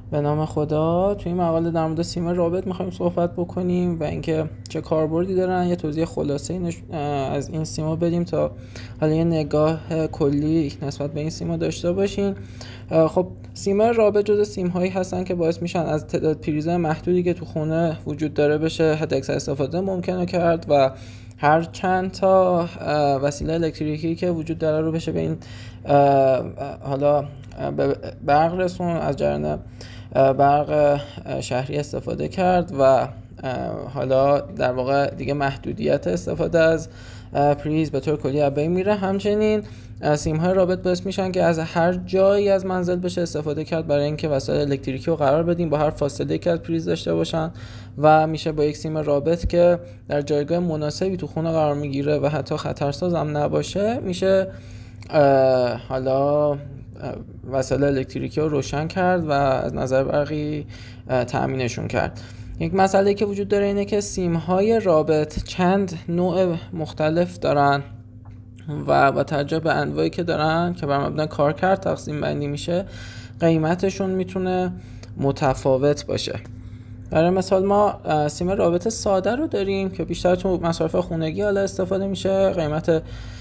به نام خدا. توی این مقاله در مورد سیم رابط می‌خوایم صحبت بکنیم و اینکه چه کاربردی دارن. یه توضیح خلاصه از این سیم‌ها بدیم تا حالا یه نگاه کلی نسبت به این سیم‌ها داشته باشین. خب سیم‌های رابط جزو سیم‌هایی هستن که باعث میشن از تعداد پریزهای محدودی که تو خونه وجود داره بشه حداکثر استفاده ممکنه کرد و هر چند تا وسیله الکتریکی که وجود داره رو بشه به این حالا برق رسون، از جریان برق شهری استفاده کرد و حالا در واقع دیگه محدودیت استفاده از پریز به طور کلی از بین میره. همچنین سیم‌های رابط باعث میشن که از هر جایی از منزل بشه استفاده کرد برای اینکه وسایل الکتریکی رو قرار بدیم با هر فاصله که از پریز داشته باشن و میشه با یک سیم رابط که در جایگاه مناسبی تو خونه قرار میگیره و حتی خطرساز هم نباشه میشه حالا وسایل الکتریکی رو روشن کرد و از نظر برقی تأمینشون کرد. یک مسئله که وجود داره اینه که سیم‌های رابط چند نوع مختلف دارن و با توجه به انواعی که دارن که بر مبنای کارکرد تقسیم بندی میشه قیمتشون میتونه متفاوت باشه. برای مثال ما سیم رابط ساده رو داریم که بیشتر تو مصارف خونگی حالا استفاده میشه. قیمت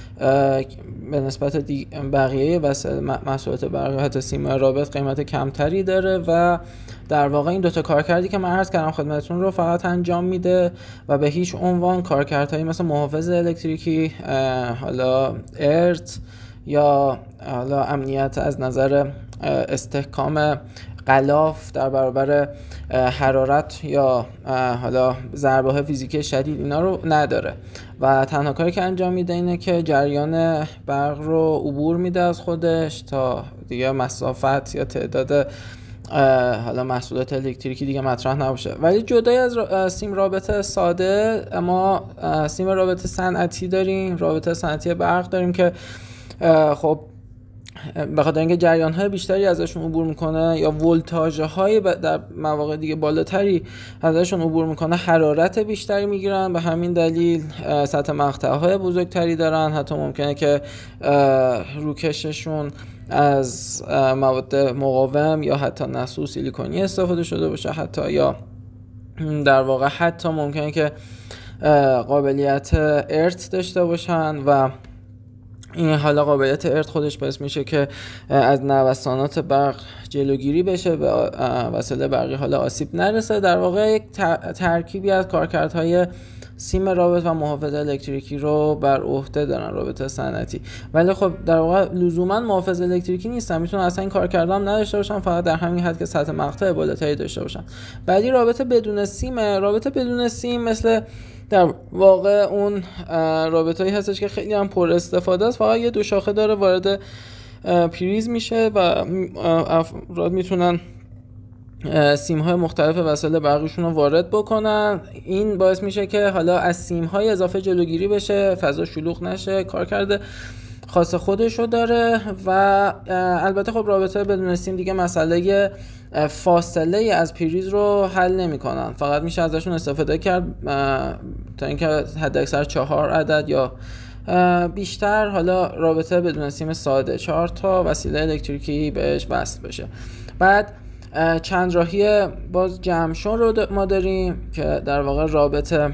به نسبت بقیه محصولات برقی حتی سیم رابط قیمت کمتری داره و در واقع این دوتا کارکردی که من عرض کردم خدمتتون رو فقط انجام میده و به هیچ عنوان کارکردهایی مثل محافظ الکتریکی، حالا ارت یا حالا امنیت از نظر استحکام غلاف در برابر حرارت یا حالا ضربه‌های فیزیکی شدید اینا رو نداره و تنها کاری که انجام میده اینه که جریان برق رو عبور میده از خودش تا دیگه مسافت یا تعداد حالا محصولات الکتریکی دیگه مطرح نباشه. ولی جدای از سیم رابط ساده ما سیم رابط صنعتی داریم، رابط صنعتی برق داریم که خب به خاطر اینکه جریان‌های بیشتری ازشون عبور میکنه یا ولتاژهای در مواقع دیگه بالاتری ازشون عبور میکنه حرارت بیشتری میگیرن، به همین دلیل سطح مقطع‌های بزرگتری دارن. حتی ممکنه که روکششون از مواد مقاوم یا حتی نسو سیلیکونی استفاده شده باشه، حتی یا در واقع حتی ممکنه که قابلیت ارت داشته باشن و این حالا قابلیت ارت خودش باعث میشه که از نوسانات برق جلوگیری بشه، به وسایل برقی حالا آسیب نرسه. در واقع یک ترکیبی از کارکردهای سیم رابط و محافظ الکتریکی رو بر عهده دارن رابط صنعتی. ولی خب در واقع لزوما محافظ الکتریکی نیستن، میتونن اصلا این کارکردها هم نداشته باشن، فقط در همین حد که سطح مقطع بالاتری داشته باشن. بعدی رابط بدون سیم. رابط بدون سیم مثل در واقع اون رابطه‌ای هستش که خیلی هم پر استفاده است، فقط یه دو شاخه داره وارد پریز میشه و افراد میتونن سیم‌های مختلف وسایل برقیشون رو وارد بکنن. این باعث میشه که حالا از سیم‌های اضافه جلوگیری بشه، فضا شلوغ نشه، کارکرد خاص خودشو داره. و البته خب رابطه بدون سیم دیگه مسئله فاصله از پریز رو حل نمی‌کنن، فقط میشه ازشون استفاده کرد تا اینکه حداکثر 4 عدد یا بیشتر حالا رابطه بدون سیم ساده 4 تا وسیله الکتریکی بهش وصل بشه. بعد چند راهی باز جمع رو ما داریم که در واقع رابطه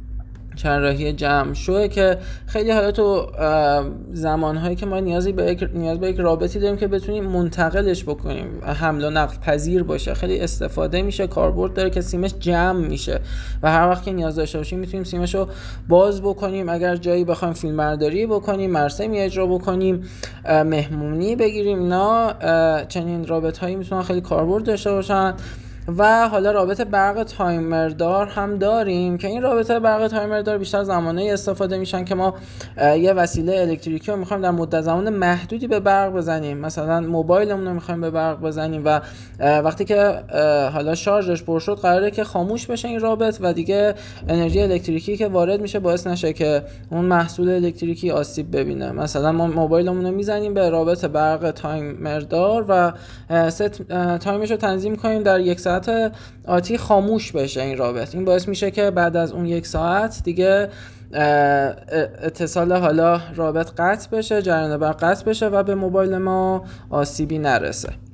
چند راهی جمع شوه که خیلی حالا تو زمانهایی که ما نیاز به یک رابطی داریم که بتونیم منتقلش بکنیم، حمل و نقل پذیر باشه، خیلی استفاده میشه، کاربرد داره که سیمش جمع میشه و هر وقت که نیاز داشته باشیم میتونیم سیمش رو باز بکنیم. اگر جایی بخوایم فیلم برداری بکنیم، مراسمی اجرا بکنیم، مهمونی بگیریم، اینا چنین رابطهایی میتونن خیلی کاربرد داشته باشن. و حالا رابط برق تایمردار هم داریم که این رابط برق تایمردار بیشتر زمانه استفاده میشن که ما یه وسیله الکتریکی رو میخوایم در مدت زمان محدودی به برق بزنیم، مثلا موبایلمون رو میخوایم به برق بزنیم و وقتی که حالا شارژش پر شد قراره که خاموش بشه این رابط و دیگه انرژی الکتریکی که وارد میشه باعث نشه که اون محصول الکتریکی آسیب ببینه. مثلا ما موبایلمون رو میزنیم به رابط برق تایمردار و تایمش رو تنظیم کنیم در 1 ساعت آتی خاموش بشه این رابط. این باعث میشه که بعد از اون 1 ساعت دیگه اتصال حالا رابط قطع بشه، جریان برق قطع بشه و به موبایل ما آسیبی نرسه.